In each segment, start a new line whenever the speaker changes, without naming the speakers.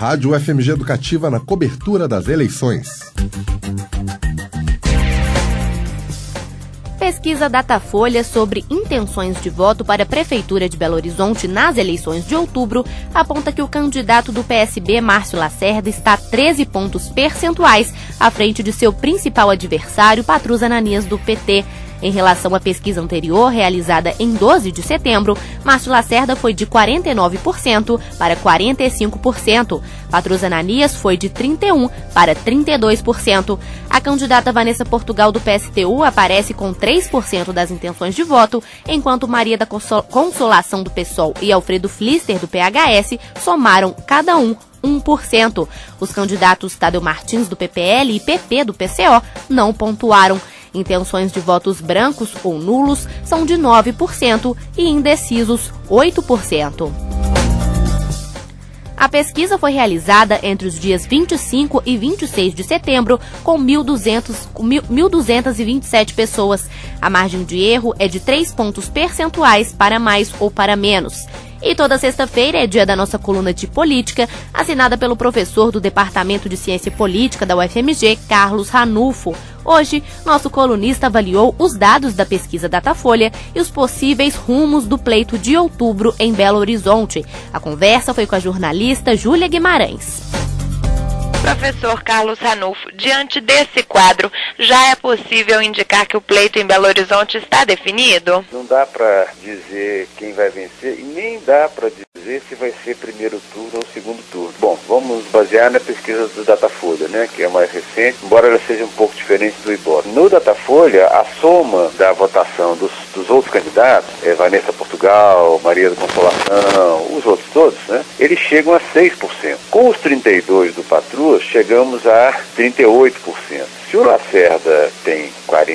Rádio UFMG Educativa na cobertura das eleições.
Pesquisa Datafolha sobre intenções de voto para a Prefeitura de Belo Horizonte nas eleições de outubro aponta que o candidato do PSB, Márcio Lacerda, está 13 pontos percentuais à frente de seu principal adversário, Patrus Ananias, do PT. Em relação à pesquisa anterior, realizada em 12 de setembro, Márcio Lacerda foi de 49% para 45%. Patrus Ananias foi de 31% para 32%. A candidata Vanessa Portugal, do PSTU, aparece com 3% das intenções de voto, enquanto Maria da Consolação, do PSOL, e Alfredo Flister, do PHS, somaram cada um 1%. Os candidatos Tadeu Martins, do PPL, e PP, do PCO, não pontuaram. Intenções de votos brancos ou nulos são de 9% e indecisos 8%. A pesquisa foi realizada entre os dias 25 e 26 de setembro, com 1.227 pessoas. A margem de erro é de 3 pontos percentuais para mais ou para menos. E toda sexta-feira é dia da nossa coluna de política, assinada pelo professor do Departamento de Ciência Política da UFMG, Carlos Ranulfo. Hoje, nosso colunista avaliou os dados da pesquisa Datafolha e os possíveis rumos do pleito de outubro em Belo Horizonte. A conversa foi com a jornalista Júlia Guimarães.
Professor Carlos Ranulfo, diante desse quadro, já é possível indicar que o pleito em Belo Horizonte está definido?
Não dá para dizer quem vai vencer e nem dá para dizer se vai ser primeiro turno ou segundo turno. Bom, vamos basear na pesquisa do Datafolha, né, que é mais recente, embora ela seja um pouco diferente do Ibope. No Datafolha, a soma da votação dos outros candidatos, Vanessa Portugal, Maria da Consolação, os outros todos, né, eles chegam a 6%. Com os 32% do Patrus, chegamos a 38%. Se o Lacerda tem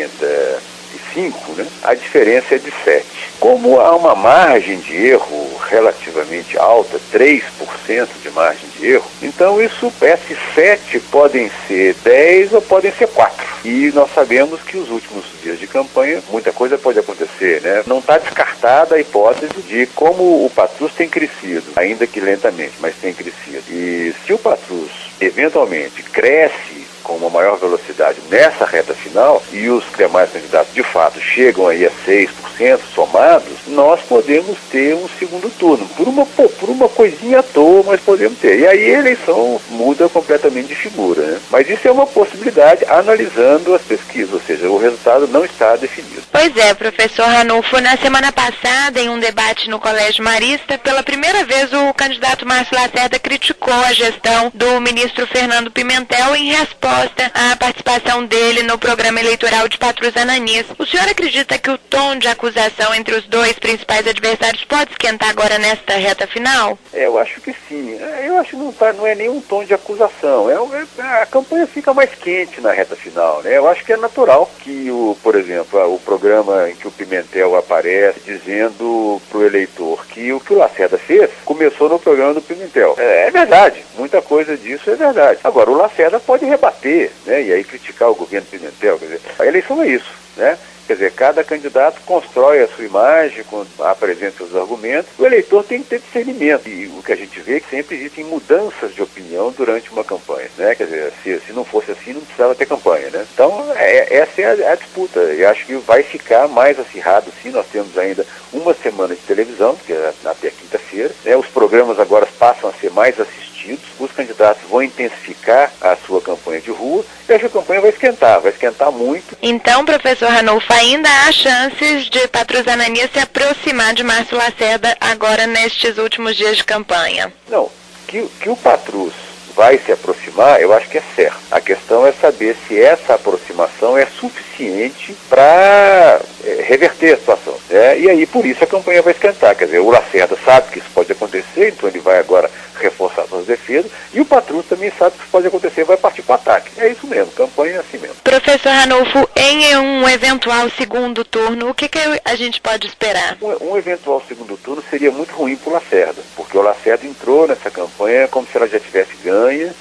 45%, né, a diferença é de 7%. Como há uma margem de erro relativamente alta, 3% de margem de erro, então esses 7 podem ser 10 ou podem ser 4. E nós sabemos que os últimos dias de campanha, muita coisa pode acontecer, né? Não está descartada a hipótese de como o Patrus tem crescido, ainda que lentamente, mas tem crescido. E se o Patrus eventualmente cresce com uma maior velocidade nessa reta final e os demais candidatos de fato chegam aí a 6% somados, nós podemos ter um segundo turno, por uma coisinha à toa, mas podemos ter. E aí a eleição muda completamente de figura, né? Mas isso é uma possibilidade analisando as pesquisas, ou seja, o resultado não está definido.
Pois é, professor Ranulfo, na semana passada, em um debate no Colégio Marista, pela primeira vez o candidato Márcio Lacerda criticou a gestão do ministro Fernando Pimentel em resposta à participação dele no programa eleitoral de Patrus Ananias. O senhor acredita que o tom de acusação entre os dois principais adversários pode esquentar agora nesta reta final?
Eu acho que sim. Eu acho que não é nenhum tom de acusação. A campanha fica mais quente na reta final, né? Eu acho que é natural que, por exemplo, o programa em que o Pimentel aparece dizendo para o eleitor que o Lacerda fez começou no programa do Pimentel. É verdade, muita coisa disso é verdade. Agora, o Lacerda pode rebater, né? E aí criticar o governo Pimentel. Quer dizer, a eleição é isso, né? Quer dizer, cada candidato constrói a sua imagem, apresenta os argumentos. O eleitor tem que ter discernimento. E o que a gente vê é que sempre existem mudanças de opinião durante uma campanha, né? Quer dizer, se não fosse assim, não precisava ter campanha, né? Então, essa é a disputa. E acho que vai ficar mais acirrado, sim. Nós temos ainda uma semana de televisão, que é até quinta-feira, né? Os programas agora passam a ser mais assistidos. Os candidatos vão intensificar a sua campanha de rua e a campanha vai esquentar muito.
Então, professor Ranulfo, ainda há chances de Patrus Ananias se aproximar de Márcio Lacerda agora nestes últimos dias de campanha?
Não, que o Patrus vai se aproximar, eu acho que é certo. A questão é saber se essa aproximação é suficiente para reverter a situação. E aí, por isso, a campanha vai esquentar. Quer dizer, o Lacerda sabe que isso pode acontecer, então ele vai agora reforçar suas defesas, e o Patrus também sabe que isso pode acontecer, vai partir para o ataque. É isso mesmo, campanha é assim mesmo.
Professor Ranulfo, em um eventual segundo turno, o que a gente pode esperar?
Um eventual segundo turno seria muito ruim para o Lacerda, porque o Lacerda entrou nessa campanha como se ela já tivesse ganha,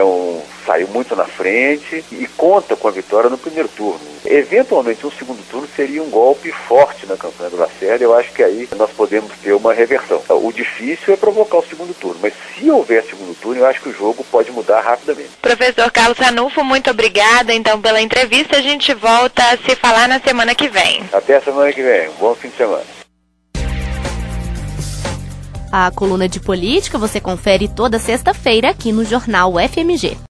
saiu muito na frente e conta com a vitória no primeiro turno. Eventualmente, um segundo turno seria um golpe forte na campanha do Lacerda. Eu acho que aí nós podemos ter uma reversão. O difícil é provocar o segundo turno, mas se se houver segundo turno, eu acho que o jogo pode mudar rapidamente.
Professor Carlos Ranulfo, muito obrigada então pela entrevista. A gente volta a se falar na semana que vem.
Até a semana que vem. Bom fim de semana.
A coluna de política você confere toda sexta-feira aqui no Jornal FMG.